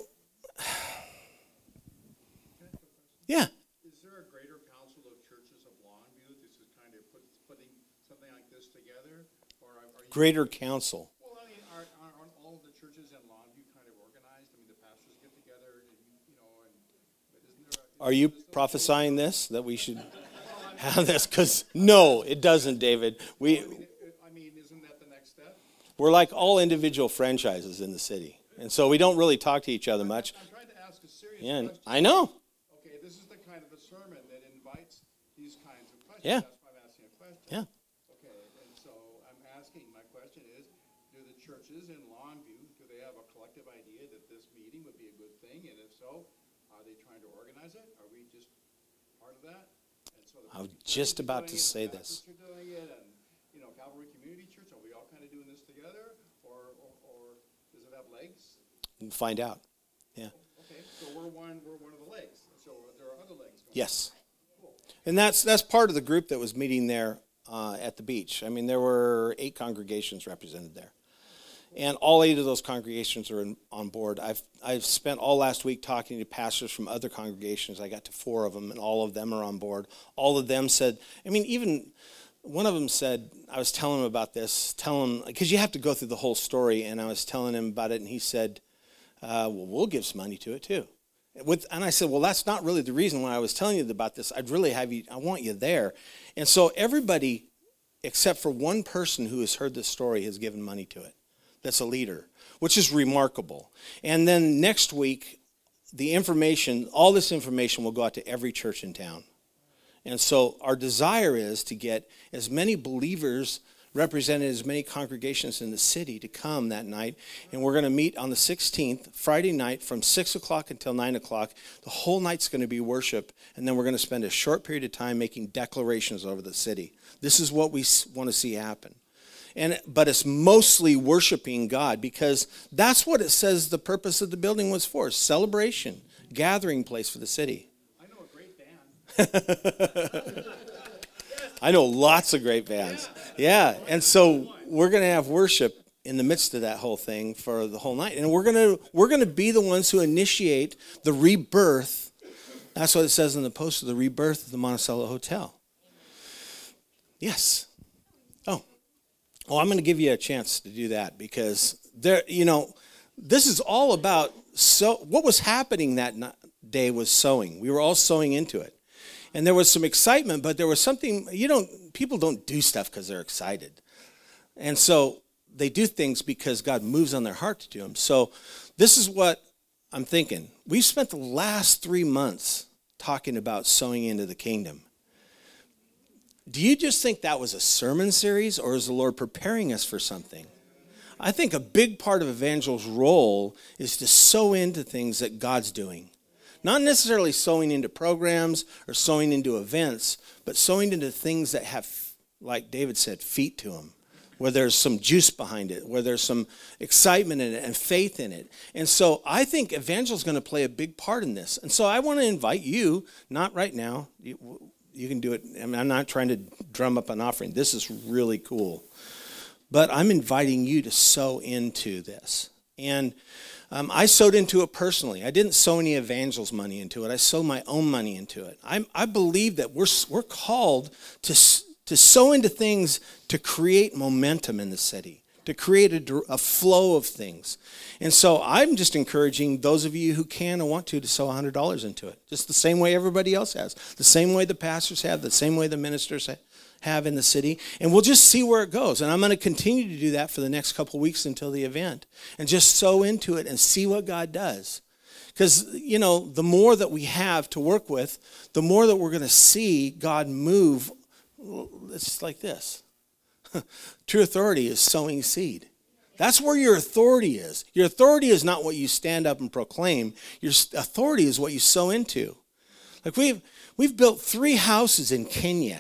yeah. Is there a greater council of churches of Longview that is kind of put, putting something like this together? Or are, are you, Greater council. Well, I mean, are, are, aren't all of the churches in Longview kind of organized? I mean, the pastors get together, and, you know, and isn't there a, Are you prophesying this, that we should have this? Because no, it doesn't, David. We, I mean, it, I mean, isn't that the next step? we're like all individual franchises in the city. And so we don't really talk to each other much. I'm trying to ask a serious Yeah, question. I know. Okay, this is the kind of a sermon that invites these kinds of questions. Yeah. That's why I'm asking a question. Yeah. Okay, and so I'm asking, my question is, do the churches in Longview, do they have a collective idea that this meeting would be a good thing? And if so, are they trying to organize it? Are we just part of that? And so the I was Presbyterians just are about doing to it, say the this. Baptists are doing it, and, you know, Calvary Community Church, are we all kind of doing this together? Or, or, or does it have legs? And find out. Yeah. Okay, so we're one, we're one of the legs. So there are other legs going on. Yes. And that's that's part of the group that was meeting there uh, at the beach. I mean, there were eight congregations represented there. And all eight of those congregations are in, on board. I've I've spent all last week talking to pastors from other congregations. I got to four of them, and all of them are on board. All of them said, I mean, even one of them said, I was telling him about this, telling him, because you have to go through the whole story, and I was telling him about it, and he said, uh, well, we'll give some money to it too. With, and I said, well, that's not really the reason why I was telling you about this. I'd really have you, I want you there. And so everybody, except for one person who has heard this story, has given money to it. That's a leader, which is remarkable. And then next week, the information, all this information will go out to every church in town. And so our desire is to get as many believers represented, as many congregations in the city to come that night. And we're going to meet on the sixteenth, Friday night, from six o'clock until nine o'clock. The whole night's going to be worship. And then we're going to spend a short period of time making declarations over the city. This is what we want to see happen. And, but it's mostly worshiping God, because that's what it says the purpose of the building was for, celebration, gathering place for the city. I know a great band. I know lots of great bands. Yeah, and so we're going to have worship in the midst of that whole thing for the whole night. And we're going to we're going to be the ones who initiate the rebirth. That's what it says in the poster, the rebirth of the Monticello Hotel. Yes. Oh. Oh, I'm going to give you a chance to do that, because there, you know, this is all about, so what was happening that day was sowing. We were all sowing into it. And there was some excitement, but there was something, you don't, people don't do stuff because they're excited. And so they do things because God moves on their heart to do them. So this is what I'm thinking. We've spent the last three months talking about sowing into the kingdom. Do you just think that was a sermon series, or is the Lord preparing us for something? I think a big part of Evangel's role is to sow into things that God's doing. Not necessarily sowing into programs or sowing into events, but sowing into things that have, like David said, feet to them. where there's some juice behind it, where there's some excitement in it and faith in it. And so I think evangel is going to play a big part in this. And so I want to invite you, not right now, you, you can do it. I mean, I'm not trying to drum up an offering. This is really cool. But I'm inviting you to sow into this. And um, I sowed into it personally. I didn't sow any evangels money into it. I sowed my own money into it. I, I believe that we're we're called to to sow into things to create momentum in the city, to create a, a flow of things. And so I'm just encouraging those of you who can and want to to sow one hundred dollars into it, just the same way everybody else has, the same way the pastors have, the same way the ministers have. have in the city, and we'll just see where it goes. And I'm going to continue to do that for the next couple of weeks until the event, and just sow into it and see what God does. Because, you know, the more that we have to work with, the more that we're going to see God move. It's like this. True authority is sowing seed. That's where your authority is. Your authority is not what you stand up and proclaim. Your authority is what you sow into. Like we've we've built three houses in Kenya.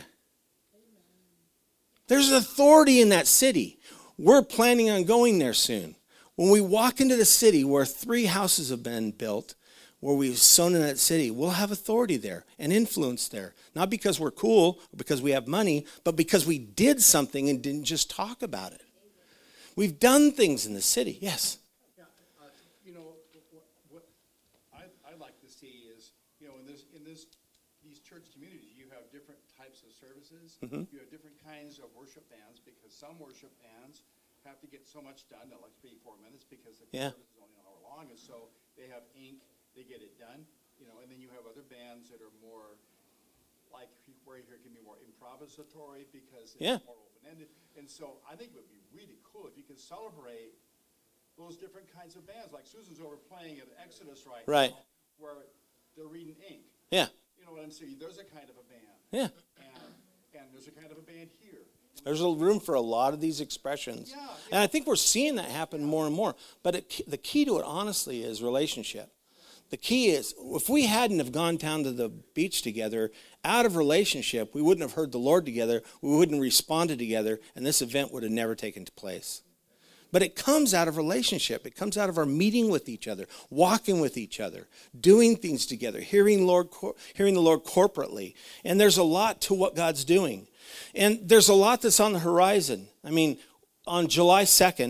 There's authority in that city. We're planning on going there soon. When we walk into the city where three houses have been built, where we've sown in that city, we'll have authority there and influence there. Not because we're cool or because we have money, but because we did something and didn't just talk about it. We've done things in the city. Yes? Yeah, uh, you know, what, what I, I like to see is, you know, in this, in this, these church communities, you have different types of services. Mm-hmm. You have different kinds of worship bands, because some worship bands have to get so much done, they'll like to be four minutes because the yeah. service is only an hour long, and so they have ink, they get it done, you know, and then you have other bands that are more, like, where here can be more improvisatory because it's yeah. more open-ended. And so I think it would be really cool if you could celebrate those different kinds of bands, like Susan's over playing at Exodus right, right. now, where they're reading ink. Yeah. You know what I'm saying? There's a kind of a band. Yeah. And, and there's a kind of a band here. There's a room for a lot of these expressions. Yeah, yeah. And I think we're seeing that happen more and more. But it, the key to it, honestly, is relationship. The key is, if we hadn't have gone down to the beach together, out of relationship, we wouldn't have heard the Lord together, we wouldn't have responded together, and this event would have never taken place. But it comes out of relationship. It comes out of our meeting with each other, walking with each other, doing things together, hearing Lord, hearing the Lord corporately. And there's a lot to what God's doing. And there's a lot that's on the horizon. I mean, on July second,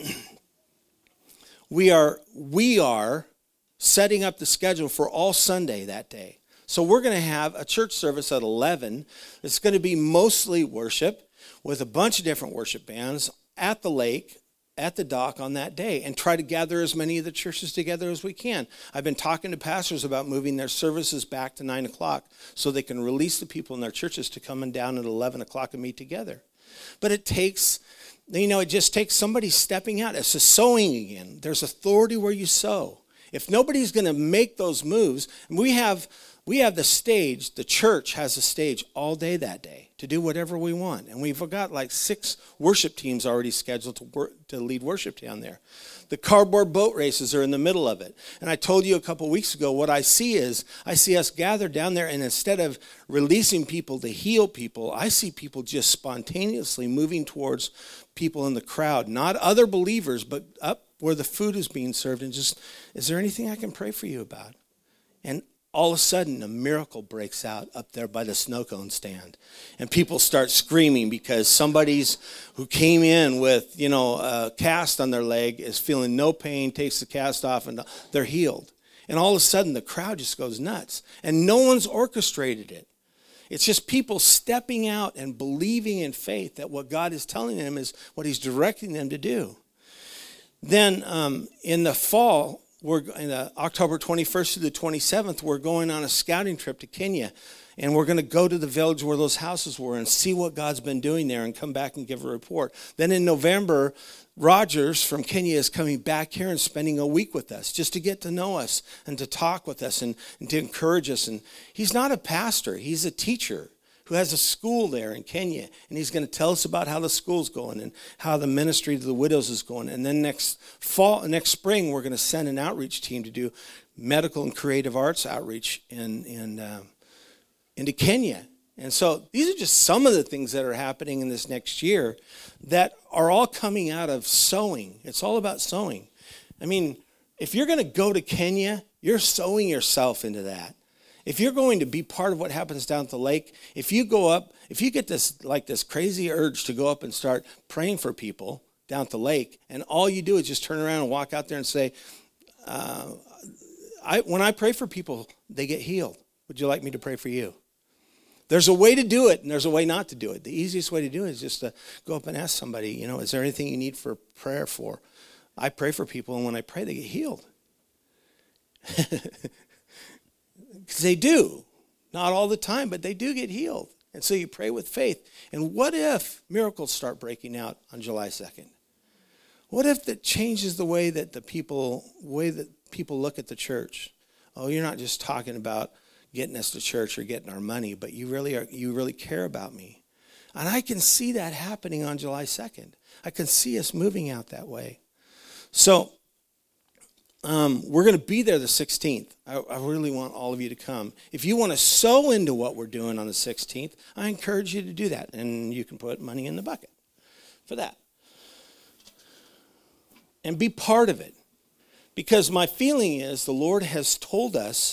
we are we are setting up the schedule for all Sunday that day. So we're going to have a church service at eleven. It's going to be mostly worship with a bunch of different worship bands at the lake, at the dock on that day, and try to gather as many of the churches together as we can. I've been talking to pastors about moving their services back to nine o'clock so they can release the people in their churches to come in down at eleven o'clock and meet together. But it takes, you know, it just takes somebody stepping out. It's a sowing again. There's authority where you sow. If nobody's going to make those moves, and we have we have the stage, the church has a stage all day that day to do whatever we want. And we've got like six worship teams already scheduled to work, to lead worship down there. The cardboard boat races are in the middle of it. And I told you a couple weeks ago, what I see is, I see us gathered down there, and instead of releasing people to heal people, I see people just spontaneously moving towards people in the crowd, not other believers, but up where the food is being served, and just, is there anything I can pray for you about? And all of a sudden, a miracle breaks out up there by the snow cone stand. And people start screaming because somebody's who came in with, you know, a cast on their leg is feeling no pain, takes the cast off, and they're healed. And all of a sudden, the crowd just goes nuts. And no one's orchestrated it. It's just people stepping out and believing in faith that what God is telling them is what he's directing them to do. Then um, in the fall, we're in the October twenty-first through the twenty-seventh, we're going on a scouting trip to Kenya. And we're going to go to the village where those houses were and see what God's been doing there and come back and give a report. Then in November, Rogers from Kenya is coming back here and spending a week with us just to get to know us and to talk with us and, and to encourage us. And he's not a pastor. He's a teacher who has a school there in Kenya, and he's going to tell us about how the school's going and how the ministry to the widows is going. And then next fall, next spring, we're going to send an outreach team to do medical and creative arts outreach in, in uh, into Kenya. And so these are just some of the things that are happening in this next year that are all coming out of sowing. It's all about sowing. I mean, if you're going to go to Kenya, you're sowing yourself into that. If you're going to be part of what happens down at the lake, if you go up, if you get this like this crazy urge to go up and start praying for people down at the lake, and all you do is just turn around and walk out there and say, uh, I, when I pray for people, they get healed. Would you like me to pray for you? There's a way to do it, and there's a way not to do it. The easiest way to do it is just to go up and ask somebody, you know, is there anything you need for prayer for? I pray for people, and when I pray, they get healed. Because they do. Not all the time, but they do get healed. And so you pray with faith. And what if miracles start breaking out on July second? What if that changes the way that the people, way that people look at the church? Oh, you're not just talking about getting us to church or getting our money, but you really are, you really care about me. And I can see that happening on July second. I can see us moving out that way. So um, we're going to be there the sixteenth. I, I really want all of you to come. If you want to sow into what we're doing on the sixteenth, I encourage you to do that. And you can put money in the bucket for that. And be part of it. Because my feeling is the Lord has told us,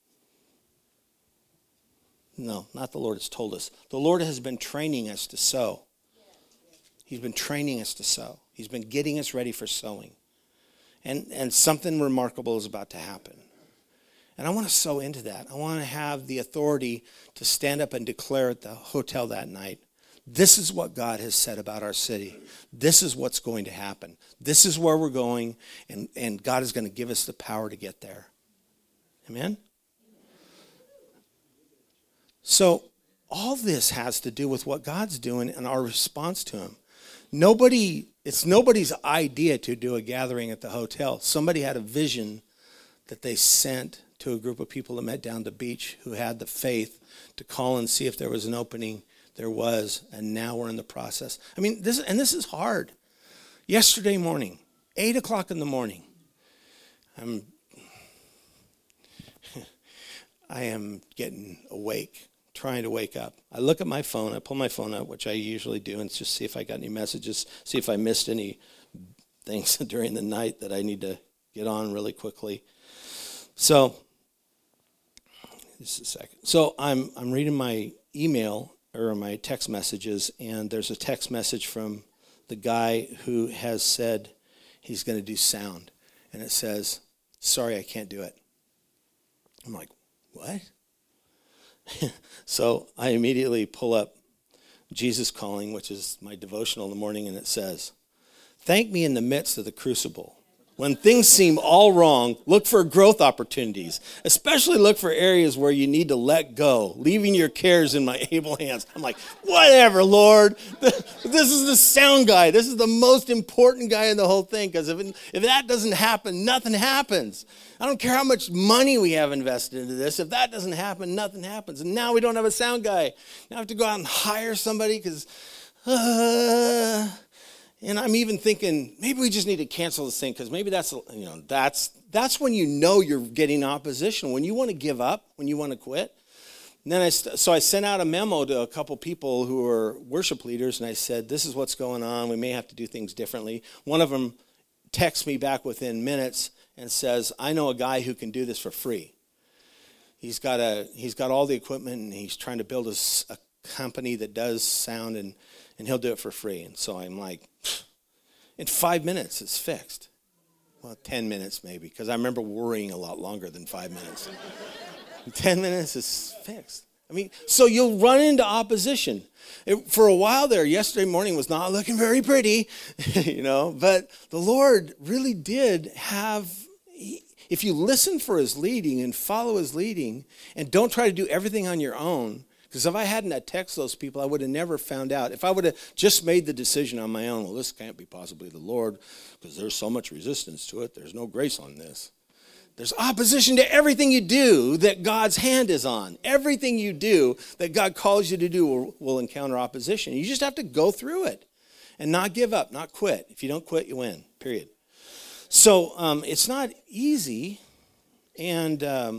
no, not the Lord has told us. The Lord has been training us to sow. He's been training us to sow. He's been getting us ready for sowing. And, and something remarkable is about to happen. And I want to sow into that. I want to have the authority to stand up and declare at the hotel that night, this is what God has said about our city. This is what's going to happen. This is where we're going, and, and God is going to give us the power to get there. Amen? So all this has to do with what God's doing and our response to him. Nobody, it's nobody's idea to do a gathering at the hotel. Somebody had a vision that they sent to a group of people that met down the beach who had the faith to call and see if there was an opening. There was, and now we're in the process. I mean, this, and this is hard. Yesterday morning, eight o'clock in the morning, I'm, I am getting awake. Trying to wake up. I look at my phone. I pull my phone out, which I usually do, and just see if I got any messages, see if I missed any things during the night that I need to get on really quickly. So, just a second. So I'm I'm reading my email or my text messages, and there's a text message from the guy who has said he's going to do sound, and it says, "Sorry, I can't do it." I'm like, what? So I immediately pull up Jesus Calling, which is my devotional in the morning, and it says, thank me in the midst of the crucible. When things seem all wrong, look for growth opportunities. Especially look for areas where you need to let go, leaving your cares in my able hands. I'm like, whatever, Lord. This is the sound guy. This is the most important guy in the whole thing, because if, if that doesn't happen, nothing happens. I don't care how much money we have invested into this. If that doesn't happen, nothing happens. And now we don't have a sound guy. Now I have to go out and hire somebody because... Uh, And I'm even thinking, maybe we just need to cancel this thing, because maybe that's, you know, that's that's when you know you're getting opposition, when you want to give up, when you want to quit. And then I, so I sent out a memo to a couple people who are worship leaders, and I said, this is what's going on. We may have to do things differently. One of them texts me back within minutes and says, I know a guy who can do this for free. He's got a he's got all the equipment, and he's trying to build a, a company that does sound, and and he'll do it for free. And so I'm like, in five minutes, it's fixed. Well, ten minutes maybe, because I remember worrying a lot longer than five minutes. In ten minutes, it's fixed. I mean, so you'll run into opposition. It, for a while there, yesterday morning was not looking very pretty, you know, but the Lord really did have, he, if you listen for his leading and follow his leading and don't try to do everything on your own, because if I hadn't had text those people, I would have never found out. If I would have just made the decision on my own, well, this can't be possibly the Lord, because there's so much resistance to it. There's no grace on this. There's opposition to everything you do that God's hand is on. Everything you do that God calls you to do will, will encounter opposition. You just have to go through it and not give up, not quit. If you don't quit, you win, period. So um, it's not easy, and... Um,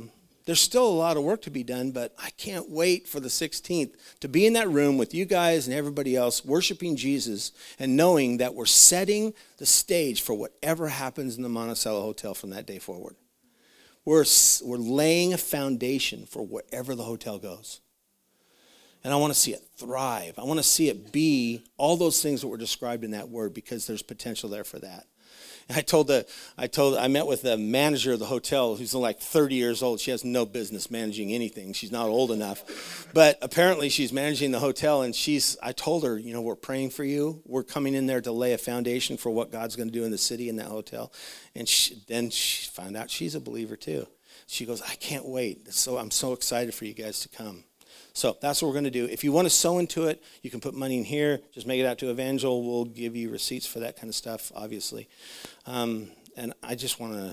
there's still a lot of work to be done, but I can't wait for the sixteenth to be in that room with you guys and everybody else worshiping Jesus and knowing that we're setting the stage for whatever happens in the Monticello Hotel from that day forward. We're, we're laying a foundation for wherever the hotel goes. And I want to see it thrive. I want to see it be all those things that were described in that word, because there's potential there for that. And I told the, I told, I met with the manager of the hotel who's like thirty years old. She has no business managing anything. She's not old enough. But apparently she's managing the hotel, and she's, I told her, you know, we're praying for you. We're coming in there to lay a foundation for what God's going to do in the city in that hotel. And she, then she found out she's a believer too. She goes, I can't wait. So I'm so excited for you guys to come. So that's what we're going to do. If you want to sow into it, you can put money in here. Just make it out to Evangel. We'll give you receipts for that kind of stuff, obviously. Um, and I just want to,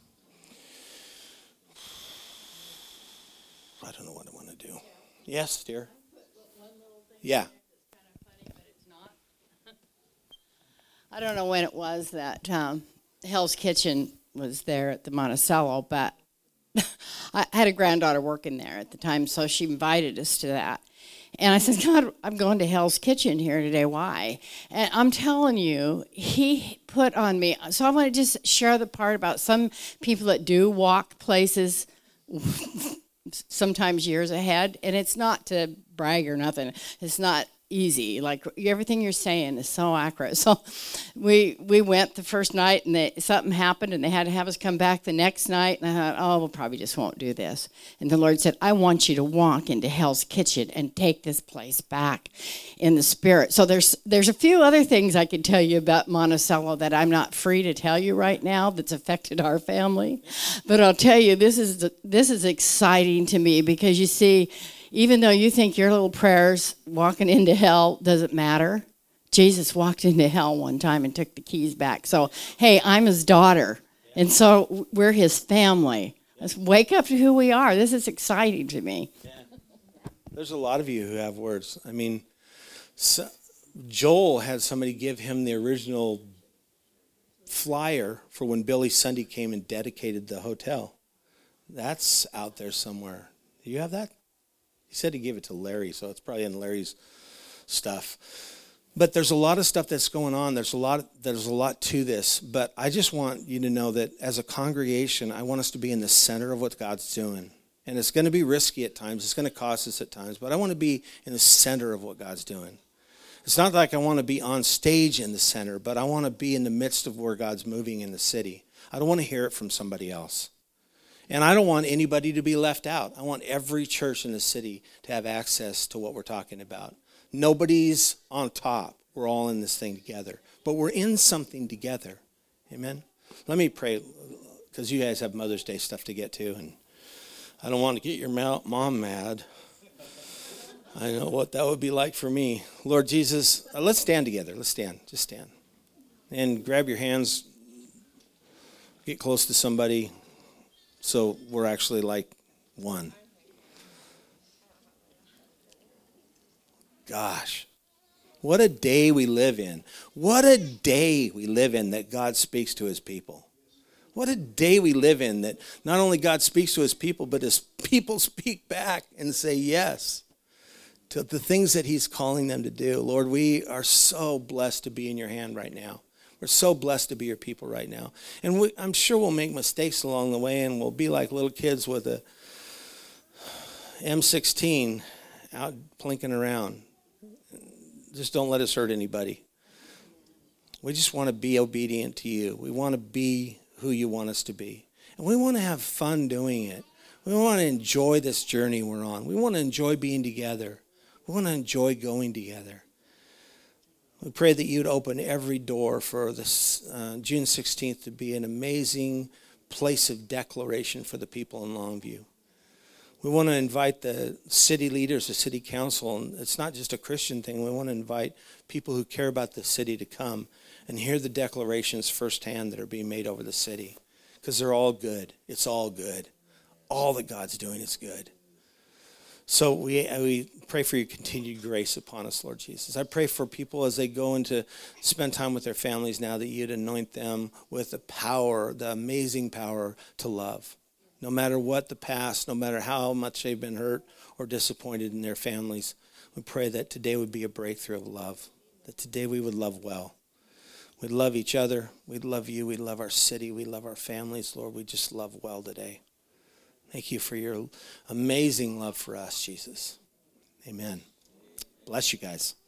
I don't know what I want to do. Yes, dear? Yeah. I don't know when it was that um, Hell's Kitchen was there at the Monticello, but I had a granddaughter working there at the time, so she invited us to that. And I said, God, I'm going to Hell's Kitchen here today. Why? And I'm telling you, he put on me. So I want to just share the part about some people that do walk places sometimes years ahead. And it's not to brag or nothing. It's not easy. Like, everything you're saying is so accurate. So we we went the first night, and they, something happened, and they had to have us come back the next night. And I thought, oh, we'll probably just won't do this. And the Lord said, I want you to walk into Hell's Kitchen and take this place back in the Spirit. So there's there's a few other things I could tell you about Monticello that I'm not free to tell you right now that's affected our family. But I'll tell you, this is this is exciting to me, because you see, even though you think your little prayers walking into hell doesn't matter, Jesus walked into hell one time and took the keys back. So, hey, I'm his daughter, and so we're his family. Let's wake up to who we are. This is exciting to me. Yeah. There's a lot of you who have words. I mean, so Joel had somebody give him the original flyer for when Billy Sunday came and dedicated the hotel. That's out there somewhere. Do you have that? He said he gave it to Larry, so it's probably in Larry's stuff. But there's a lot of stuff that's going on. There's a lot there's a lot to this. But I just want you to know that as a congregation, I want us to be in the center of what God's doing. And it's going to be risky at times. It's going to cost us at times. But I want to be in the center of what God's doing. It's not like I want to be on stage in the center, but I want to be in the midst of where God's moving in the city. I don't want to hear it from somebody else. And I don't want anybody to be left out. I want every church in the city to have access to what we're talking about. Nobody's on top. We're all in this thing together. But we're in something together. Amen? Let me pray, because you guys have Mother's Day stuff to get to, and I don't want to get your mom mad. I know what that would be like for me. Lord Jesus, uh, let's stand together. Let's stand. Just stand. And grab your hands. Get close to somebody. So we're actually like one. Gosh, what a day we live in. What a day we live in that God speaks to his people. What a day we live in that not only God speaks to his people, but his people speak back and say yes to the things that he's calling them to do. Lord, we are so blessed to be in your hand right now. We're so blessed to be your people right now. And we, I'm sure we'll make mistakes along the way, and we'll be like little kids with a M sixteen out plinking around. Just don't let us hurt anybody. We just want to be obedient to you. We want to be who you want us to be. And we want to have fun doing it. We want to enjoy this journey we're on. We want to enjoy being together. We want to enjoy going together. We pray that you'd open every door for this uh, June sixteenth to be an amazing place of declaration for the people in Longview. We want to invite the city leaders, the city council, and it's not just a Christian thing. We want to invite people who care about the city to come and hear the declarations firsthand that are being made over the city, because they're all good. It's all good. All that God's doing is good. So we we pray for your continued grace upon us, Lord Jesus. I pray for people as they go into spend time with their families now, that you'd anoint them with the power, the amazing power to love. No matter what the past, no matter how much they've been hurt or disappointed in their families, we pray that today would be a breakthrough of love, that today we would love well. We'd love each other. We'd love you. We'd love our city. We love our families. Lord, we just love well today. Thank you for your amazing love for us, Jesus. Amen. Bless you guys.